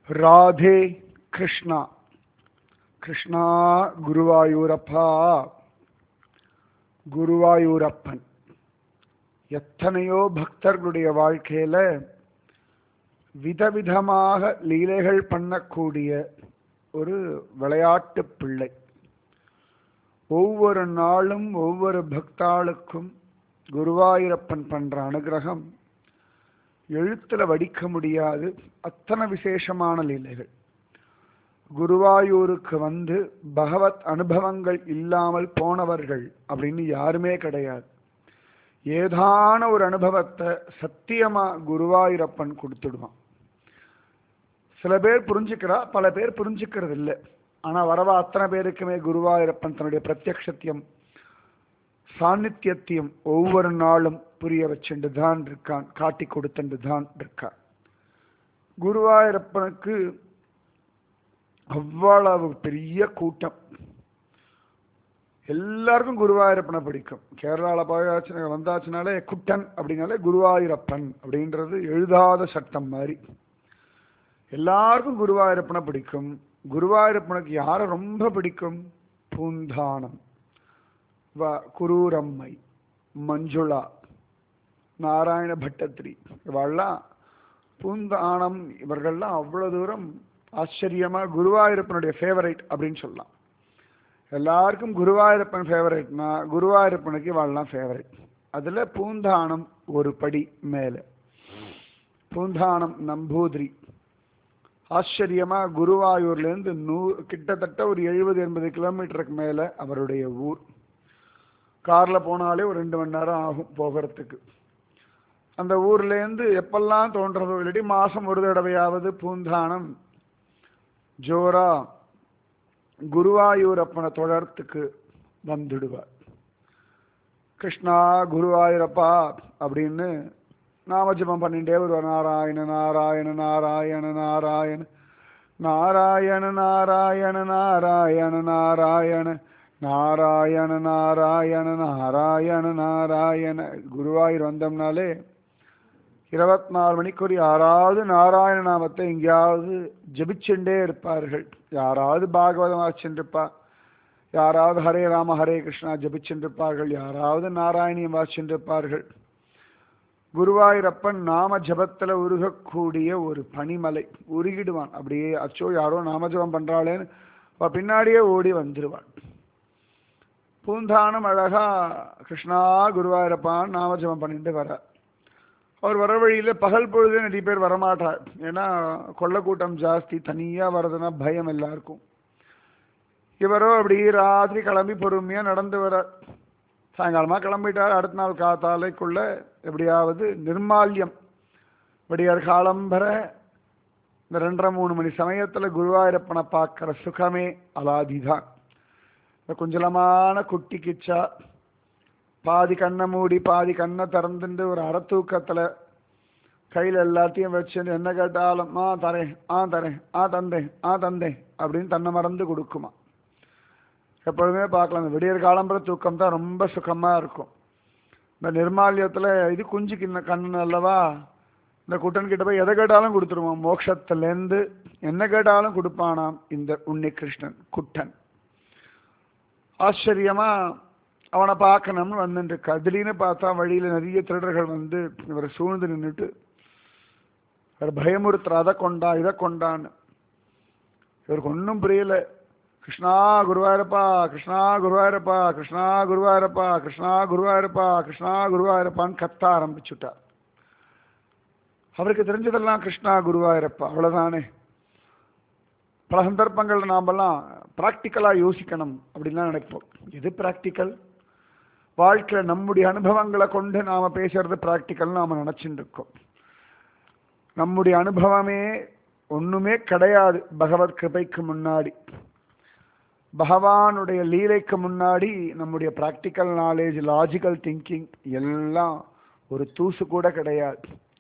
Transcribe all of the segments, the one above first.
ராதே கிருஷ்ணா. கிருஷ்ணா குருவாயூரப்பா. குருவாயூரப்பன் எத்தனையோ பக்தர்களுடைய வாழ்க்கையில விதவிதமாக லீலைகள் பண்ணக்கூடிய ஒரு விளையாட்டு பிள்ளை. ஒவ்வொரு நாளும் ஒவ்வொரு பக்தாளுக்கும் குருவாயூரப்பன் பண்ற அனுகிரகம் எழுத்துல வடிக்க முடியாது. அத்தனை விசேஷமான லீலைகள். குருவாயூருக்கு வந்து பகவத் அனுபவங்கள் இல்லாமல் போனவர்கள் அப்படின்னு யாருமே கிடையாது. ஏதான ஒரு அனுபவத்தை சத்தியமா குருவாயூரப்பன் கொடுத்துடுவான். சில பேர் புரிஞ்சுக்கிறா, பல பேர் புரிஞ்சுக்கிறது இல்லை. ஆனா வரவா அத்தனை பேருக்குமே குருவாயூரப்பன் தன்னுடைய பிரத்யக்ஷத்தையும் சாநித்தியத்தையும் ஒவ்வொரு நாளும் புரிய வச்சுட்டு தான் இருக்கான், காட்டி கொடுத்துட்டு தான் இருக்கான். குருவாயூரப்பனுக்கு அவ்வளவு பெரிய கூட்டம். எல்லாருக்கும் குருவாயூரப்பனை பிடிக்கும். கேரளாவில் போயாச்சு வந்தாச்சுனாலே குட்டன் அப்படின்னாலே குருவாயூரப்பன் அப்படின்றது எழுதாத சட்டம் மாதிரி. எல்லாருக்கும் குருவாயூரப்பனை பிடிக்கும். குருவாயூரப்பனுக்கு யாரை ரொம்ப பிடிக்கும்? பூந்தானம், குரூரம்மை, மஞ்சுளா, நாராயண பட்டத்திரி, இவெல்லாம் பூந்தானம், இவர்கள்லாம் அவ்வளோ தூரம் ஆச்சரியமா குருவாயூரப்பனுடைய ஃபேவரைட் அப்படின்னு சொல்லலாம். எல்லாருக்கும் குருவாயூரப்பன் ஃபேவரைட்னா குருவாயூரப்பனுக்கு இவெல்லாம் ஃபேவரைட். அதில் பூந்தானம் ஒரு படி மேலே. பூந்தானம் நம்பூதிரி ஆச்சரியமா குருவாயூர்லேருந்து கிட்டத்தட்ட ஒரு 70-80 கிலோமீட்டருக்கு மேலே அவருடைய ஊர். காரில் போனாலே ஒரு 2 மணி நேரம் ஆகும் போகிறதுக்கு. அந்த ஊர்லேருந்து எப்பெல்லாம் தோன்றதோ இல்லாட்டி மாதம் ஒரு தடவையாவது பூந்தானம் ஜோரா குருவாயூரப்பனை தொடர்த்துக்கு வந்துடுவார். கிருஷ்ணா குருவாயூரப்பா அப்படின்னு நாமஜபம் பண்ணிட்டே வருவார். நாராயண நாராயண நாராயண நாராயண நாராயண நாராயண நாராயண நாராயண நாராயண நாராயண நாராயண நாராயண. குருவாயூர் வந்தோம்னாலே 24 மணிக்கு யாராவது நாராயண நாமத்தை எங்கேயாவது ஜபிச்சுட்டே இருப்பார்கள். யாராவது பாகவதம் வாசிச்சுருப்பா, யாராவது ஹரே ராம ஹரே கிருஷ்ணா ஜபிச்சுருப்பார்கள், யாராவது நாராயணியம் வாசிச்சுருப்பார்கள். குருவாயூரப்பன் நாம ஜபத்தில் உருகக்கூடிய ஒரு பனிமலை. உருகிடுவான் அப்படியே. அச்சோ யாரோ நாமஜபம் பண்றாளேன்னு பின்னாடியே ஓடி வந்துடுவான். பூந்தானம் அழகா கிருஷ்ணா குருவாயூரப்பான் நாமஜபம் பண்ணிட்டு வர. அவர் வர வழியில் பகல் பொழுதே நிறைய பேர் வரமாட்டார். ஏன்னா கொள்ளக்கூட்டம் ஜாஸ்தி, தனியாக வர்றதுன்னா பயம் எல்லாருக்கும். இவரோ அப்படி ராத்திரி கிளம்பி பொறுமையாக நடந்து வர. சாயங்காலமாக கிளம்பிட்டார். அடுத்த நாள் காத்தாலைக்குள்ள எப்படியாவது நிர்மால்யம் விடியார் காலம்பர இந்த 2:30-3 மணி சமயத்தில் குருவாயூரப்பனை பார்க்குற சுகமே அலாதிதான். இந்த குஞ்சலமான குட்டி கிச்சா பாதி கண்ணை மூடி பாதி கண்ணை திறந்துட்டு ஒரு அறத்தூக்கத்தில் கையில் எல்லாத்தையும் வச்சுட்டு என்ன கேட்டாலும் தரேன் தரேன் தந்தேன் தந்தேன் அப்படின்னு தன்னை மறந்து கொடுக்குமா. எப்பொழுதுமே பார்க்கலாம். இந்த விடியற் காலம்புற தூக்கம் தான் ரொம்ப சுகமாக இருக்கும். இந்த நிர்மால்யத்தில் இது குஞ்சு கண்ணன் அல்லவா, இந்த குட்டன்கிட்ட போய் எதை கேட்டாலும் கொடுத்துருவான். மோட்சத்துலேருந்து என்ன கேட்டாலும் கொடுப்பானாம் இந்த உன்னி கிருஷ்ணன் குட்டன். ஆச்சரியமா அவனை பார்க்கணும்னு வந்துட்டுருக்கா. திடீர்னு பார்த்தா வழியில் நிறைய திருடர்கள் வந்து இவரை சூழ்ந்து நின்றுட்டு இவர் பயமுறுத்துற, அதை கொண்டா இதை கொண்டான்னு. இவருக்கு ஒன்றும் புரியல. கிருஷ்ணா குருவாயூரப்பா கிருஷ்ணா குருவாயூரப்பா கிருஷ்ணா குருவாயூரப்பா கிருஷ்ணா குருவாயூரப்பா கிருஷ்ணா குருவாயூரப்பான்னு கத்த ஆரம்பிச்சுட்டார். அவருக்கு தெரிஞ்சதெல்லாம் கிருஷ்ணா குருவாயூரப்பா அவ்வளோதானே. பல சந்தர்ப்பங்கள் நாமெல்லாம் ப்ராக்டிக்கலாக யோசிக்கணும் அப்படின்லாம் நினைப்போம். எது ப்ராக்டிக்கல்? வாழ்க்கையில் நம்முடைய அனுபவங்களை கொண்டு நாம் பேசுறது ப்ராக்டிக்கல்னு நாம் நினச்சிட்டு இருக்கோம். நம்முடைய அனுபவமே ஒன்றுமே கிடையாது பகவத் கிருபைக்கு முன்னாடி. பகவானுடைய லீலைக்கு முன்னாடி நம்முடைய ப்ராக்டிக்கல் நாலேஜ், லாஜிக்கல் திங்கிங் எல்லாம் ஒரு தூசு கூட கிடையாது.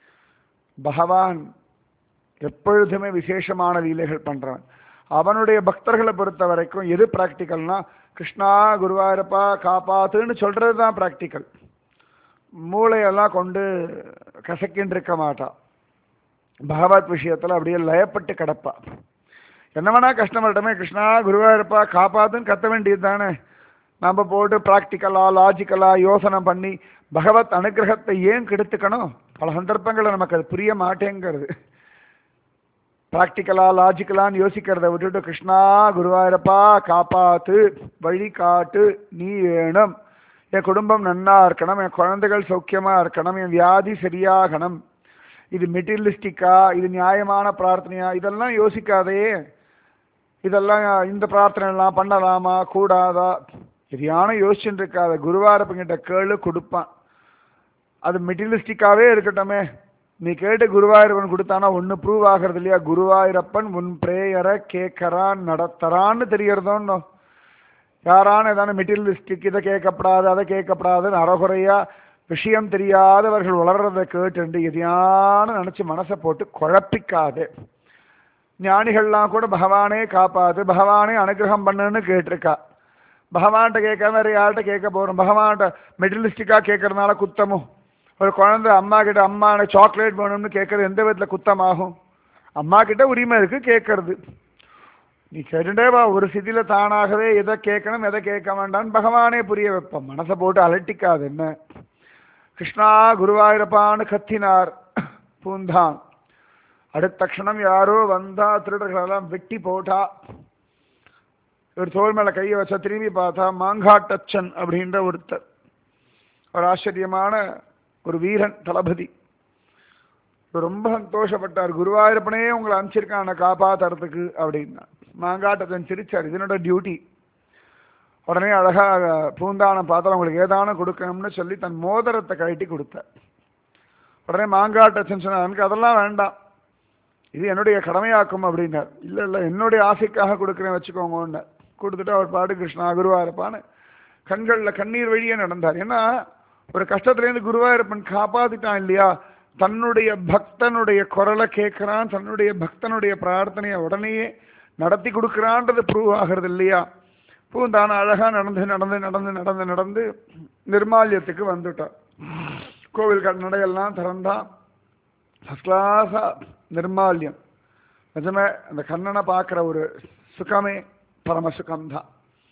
பகவான் எப்பொழுதுமே விசேஷமான லீலைகள் பண்ணுறான். அவனுடைய பக்தர்களை பொறுத்த வரைக்கும் எது ப்ராக்டிக்கல்னா கிருஷ்ணா குருவாயூரப்பா காப்பாத்துன்னு சொல்கிறது தான் ப்ராக்டிக்கல். மூளையெல்லாம் கொண்டு கசக்கின்னு இருக்க மாட்டான். பகவத் விஷயத்துல அப்படியே லயப்பட்டு கிடப்பா. என்ன வேணா கஷ்டம் வரட்டுமே, கிருஷ்ணா குருவாயிருப்பா காப்பாத்துன்னு கத்த வேண்டியது தானே. நம்ம போட்டு ப்ராக்டிக்கலா லாஜிக்கலா யோசனை பண்ணி பகவத் அனுகிரகத்தை ஏன் கெடுத்துக்கணும்? பல சந்தர்ப்பங்களில் நமக்கு அது புரிய மாட்டேங்கிறது. ப்ராக்டிக்கலா லாஜிக்கலான்னு யோசிக்கிறத விட்டுட்டு கிருஷ்ணா குருவாயிரப்பா காப்பாத்து, வழி காட்டு, நீ வேணும், என் குடும்பம் நன்னா இருக்கணும், என் குழந்தைகள் சௌக்கியமா இருக்கணும், என் வியாதி சரியாகணும், இது மெட்டீரியலிஸ்டிக்கா, இது நியாயமான பிரார்த்தனையா, இதெல்லாம் யோசிக்காதே. இதெல்லாம் இந்த பிரார்த்தனை எல்லாம் பண்ணலாமா கூடாதா, எதையான யோசிச்சுட்டு இருக்காத. குருவாரப்பங்கிட்ட கேளு கொடுப்பான். அது மெட்டீரியலிஸ்டிக்காவே இருக்கட்டுமே, நீ கேட்டு குருவாயூரப்பன் கொடுத்தானா ஒன்று ப்ரூவ் ஆகிறது இல்லையா? குருவாயூரப்பன் உன் பிரேயரை கேட்கறான் நடத்துறான்னு தெரியறதோன்னு. யாரான ஏதான மெட்டீரியலிஸ்டிக் இதை கேட்கப்படாது அதை கேட்கப்படாதுன்னு அறகுறையா விஷயம் தெரியாதவர்கள் வளர்றதை கேட்டு எதையான நினைச்சு மனசை போட்டு குழப்பிக்காது. ஞானிகள்லாம் கூட பகவானே காப்பாது, பகவானே அனுகிரகம் பண்ணுன்னு கேட்டிருக்கா. பகவான்கிட்ட கேட்காம வேற யார்கிட்ட கேட்க போறோம்? பகவான்கிட்ட மெட்டீரியலிஸ்டிக்கா கேட்கறதுனால குத்தமும். ஒரு குழந்தை அம்மா கிட்ட அம்மா எனக்கு சாக்லேட் வேணும்னு கேட்கறது எந்த விதத்தில் குத்தமாகும்? அம்மா கிட்ட உரிமை இருக்கு கேட்கறது. நீ கேட்டுட்டே வா, ஒரு சிதியில தானாகவே எதை கேட்கணும் எதை கேட்க வேண்டாம்னு பகவானே புரிய வைப்போம். மனசை போட்டு அலட்டிக்காது. என்ன கிருஷ்ணா குருவாயூரப்பான்னு கத்தினார் பூந்தான். அடுத்த க்ஷணம் யாரோ வந்தா, திருடர்களெல்லாம் வெட்டி போட்டா. ஒரு தோல் மேல கையை வச்சா திரும்பி பார்த்தா மாங்காட்டச்சன் அப்படின்ற ஒருத்தர், ஒரு ஆச்சரியமான ஒரு வீரன் தளபதி. ரொம்ப சந்தோஷப்பட்டார். குருவாயூரப்பனே உங்களை அனுப்பிச்சிருக்கான் காப்பாத்துறதுக்கு அப்படின்னா. மாங்காட்டச்சன் சிரிச்சார், இதனோட டியூட்டி. உடனே அழகா பூந்தானம் பார்த்தா உங்களுக்கு ஏதான கொடுக்கணும்னு சொல்லி தன் மோதிரத்தை கழட்டி கொடுத்தார். உடனே மாங்காட்டச்சன் சொன்னார், எனக்கு அதெல்லாம் வேண்டாம், இது என்னுடைய கடமையாக்கும் அப்படின்னார். இல்லை இல்லை என்னுடைய ஆசைக்காக கொடுக்குறேன் வச்சுக்கோங்க. கொடுத்துட்டு அவர் பாடு கிருஷ்ணா குருவாயூரப்பான்னு கண்களில் கண்ணீர் வழியே நடந்தார். ஏன்னா ஒரு கஷ்டத்துலேருந்து குருவாயூரப்பன் காப்பாத்திட்டான் இல்லையா? தன்னுடைய பக்தனுடைய குரலை கேட்கிறான், தன்னுடைய பக்தனுடைய பிரார்த்தனையை உடனேயே நடத்தி கொடுக்குறான்றது ப்ரூவ் ஆகிறது இல்லையா? பூந்தான அழகா நடந்து நடந்து நடந்து நடந்து நடந்து நிர்மால்யத்துக்கு வந்துட்டார். கோவில் நடையெல்லாம் திறந்தான். ஃபர்ஸ்ட் கிளாஸா நிர்மால்யம். நிஜமே அந்த கண்ணனை பார்க்குற ஒரு சுகமே பரம சுகம்தான்.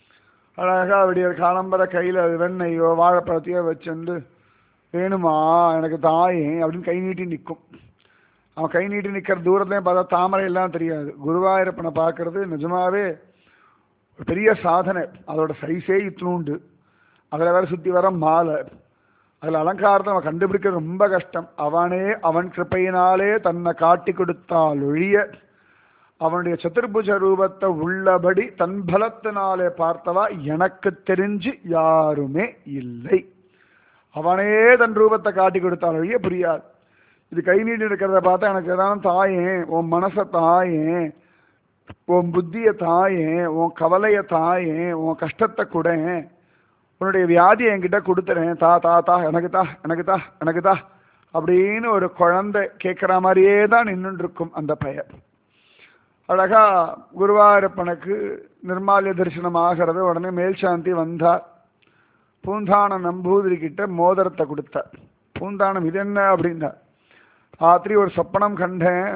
அழகா விடிய காலம்பர கையில் வெண்ணையோ வாழைப்பழத்தையோ வச்சுண்டு வேணுமா எனக்கு தாயே அப்படின்னு கை நீட்டி நிற்கும். அவன் கை நீட்டி நிற்கிற தூரத்துலையும் பார்த்தா தாமரையெல்லாம் தெரியாது. குருவாயூரப்பனை பார்க்கறது நிஜமாவே ஒரு பெரிய சாதனை. அதோட சைஸே இத்தினூண்டு, அதில் வேற சுற்றி வர மாலை, அதில் அலங்காரத்தை அவன் கண்டுபிடிக்க ரொம்ப கஷ்டம். அவனே அவன் கிருப்பையினாலே தன்னை காட்டி கொடுத்தால் ஒழிய அவனுடைய சதுர்புஜ ரூபத்தை உள்ளபடி தன் பலத்தினாலே பார்த்தவா எனக்கு தெரிஞ்சு யாருமே இல்லை. அவனே தன் ரூபத்தை காட்டி கொடுத்தால் ஒழிய புரியாது. இது கை நீட்டி இருக்கிறத பார்த்தா எனக்கு ஏதாவது தாயேன், உன் மனசை தாயேன், உன் புத்திய தாயேன், உன் கவலைய தாயேன், உன் கஷ்டத்தை கூட, உன்னுடைய வியாதியை என்கிட்ட கொடுத்துறேன், தா தா தா எனக்கு தா எனக்கு தா எனக்கு தா அப்படின்னு ஒரு குழந்தை கேட்குற மாதிரியே தான் நின்றுட்டு இருக்கும் அந்த பெயர். அழகா குருவாயூரப்பனுக்கு நிர்மால்ய தரிசனம் ஆகிறது. உடனே மேல்சாந்தி வந்தார். பூந்தானம் நம்பூதிரி கிட்ட மோதிரத்தை கொடுத்தார். பூந்தானம் இது என்ன அப்படின்னா, ராத்திரி ஒரு சொப்பனம் கண்டேன்.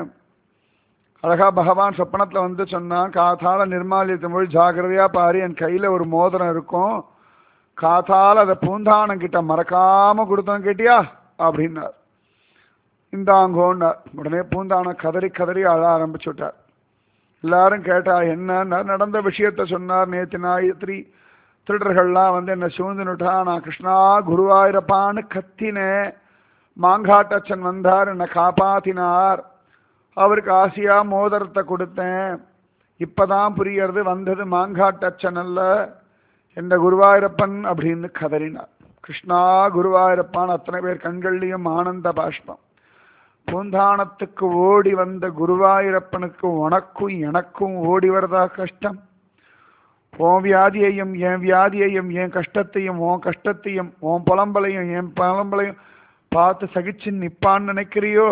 அழகா பகவான் சொப்பனத்தில் வந்து சொன்னான், காத்தால நிர்மால்யத்தை மொழி ஜாகிரதையா பாரு, என் கையில் ஒரு மோதிரம் இருக்கும், காத்தால அதை பூந்தானம் கிட்ட மறக்காம கொடுத்தோம் கேட்டியா அப்படின்னார். இந்தாங்கோன்னார். உடனே பூந்தானம் கதறி கதறி அழ ஆரம்பிச்சு விட்டார். எல்லாரும் கேட்டா என்ன நடந்த விஷயத்த சொன்னார். நேற்று ஞாயிற்று திருடர்கள்லாம் வந்து என்னை சூழ்ந்துனுட்டா, நான் கிருஷ்ணா குருவாயூரப்பான்னு கத்தினேன், மாங்காட்டச்சன் வந்தார் என்னை காப்பாத்தினார், அவருக்கு ஆசையா மோதிரத்தை கொடுத்தேன், இப்பதான் புரியறது வந்தது மாங்காட்டச்சன் அல்ல என்ற குருவாயூரப்பன் அப்படின்னு கதறினார். கிருஷ்ணா குருவாயூரப்பான் அத்தனை பேர் கண்கள்லையும் ஆனந்த பாஷ்பம். பூந்தானத்துக்கு ஓடி வந்த குருவாயூரப்பனுக்கு உனக்கும் எனக்கும் ஓடி வரதா கஷ்டம்? உன் வியாதியையும் என் வியாதியையும் என் கஷ்டத்தையும் உன் கஷ்டத்தையும் உன் புலம்பலையும் என் புலம்பலையும் பார்த்து சகிச்சு நிப்பான்னு நினைக்கிறியோ?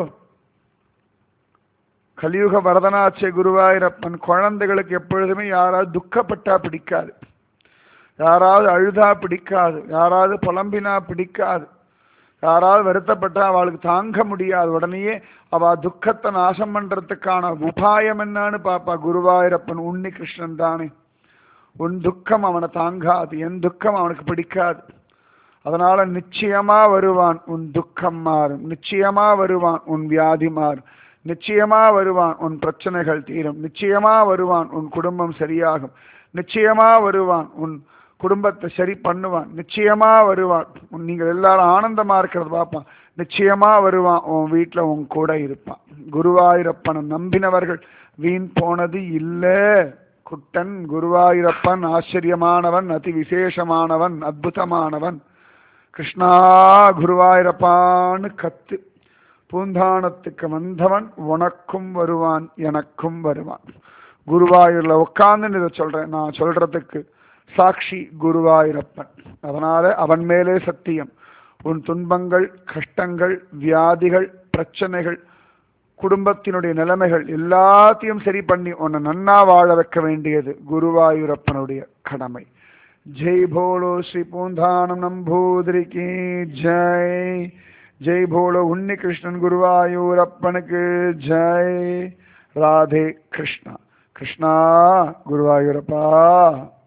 கலியுக வரதனாச்சே குருவாயூரப்பன். குழந்தைகளுக்கு எப்பொழுதுமே யாராவது துக்கப்பட்டா பிடிக்காது, யாராவது அழுதா பிடிக்காது, யாராவது புலம்பினா பிடிக்காது. யாராவது வருத்தப்பட்டா அவளுக்கு தாங்க முடியாது. உடனேயே அவ துக்கத்தை நாசம் பண்றதுக்கான உபாயம் என்னன்னு பாப்பா. குருவாயூரப்பன் உன்னி கிருஷ்ணன் தானே. உன் துக்கம் அவனை தாங்காது, என் துக்கம் அவனுக்கு பிடிக்காது. அதனால நிச்சயமா வருவான், உன் துக்கம் மாறும். நிச்சயமா வருவான், உன் வியாதி மாறும். நிச்சயமா வருவான், உன் பிரச்சனைகள் தீரும். நிச்சயமா வருவான், உன் குடும்பம் சரியாகும். நிச்சயமா வருவான், உன் குடும்பத்தை சரி பண்ணுவான். நிச்சயமா வருவான், நீங்கள் எல்லாரும் ஆனந்தமா இருக்கிறது பார்ப்பான். நிச்சயமா வருவான், உன் வீட்டுல உன் கூட இருப்பான். குருவாயூரப்பனை நம்பினவர்கள் வீண் போனது இல்லை. குட்டன் குருவாயூரப்பன் ஆச்சரியமானவன், அதி விசேஷமானவன், அற்புதமானவன். கிருஷ்ணா குருவாயூரப்பான்னு கத்து. பூந்தானத்துக்கு வந்தவன் உனக்கும் வருவான், எனக்கும் வருவான். குருவாயூர்ல உட்கார்ந்து இதை சொல்றேன். நான் சொல்றதுக்கு சாட்சி குருவாயூரப்பன். அதனால அவன் மேலே சத்தியம். உன் துன்பங்கள், கஷ்டங்கள், வியாதிகள், பிரச்சனைகள், குடும்பத்தினுடைய நிலைமைகள் எல்லாத்தையும் சரி பண்ணி உன்னை நன்னா வாழ வைக்க வேண்டியது குருவாயூரப்பனுடைய கடமை. ஜெய் போலோ ஸ்ரீ பூந்தானம் நம்பூதிரிக்கு ஜெய். ஜெய் போலோ உன்னி கிருஷ்ணன் குருவாயூரப்பனுக்கு ஜெய். ராதே கிருஷ்ணா. கிருஷ்ணா குருவாயூரப்பா.